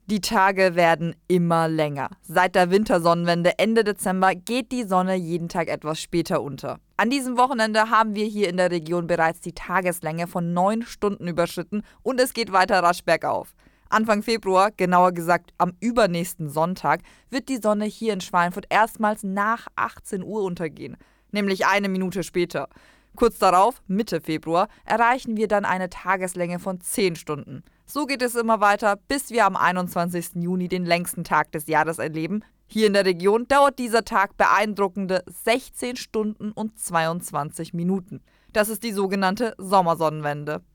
Die Tage werden immer länger. Seit der Wintersonnenwende Ende Dezember geht die Sonne jeden Tag etwas später unter. An diesem Wochenende haben wir hier in der Region bereits die Tageslänge von 9 Stunden überschritten und es geht weiter rasch bergauf. Anfang Februar, genauer gesagt am übernächsten Sonntag, wird die Sonne hier in Schweinfurt erstmals nach 18 Uhr untergehen, nämlich eine Minute später. Kurz darauf, Mitte Februar, erreichen wir dann eine Tageslänge von 10 Stunden. So geht es immer weiter, bis wir am 21. Juni den längsten Tag des Jahres erleben. Hier in der Region dauert dieser Tag beeindruckende 16 Stunden und 22 Minuten. Das ist die sogenannte Sommersonnenwende.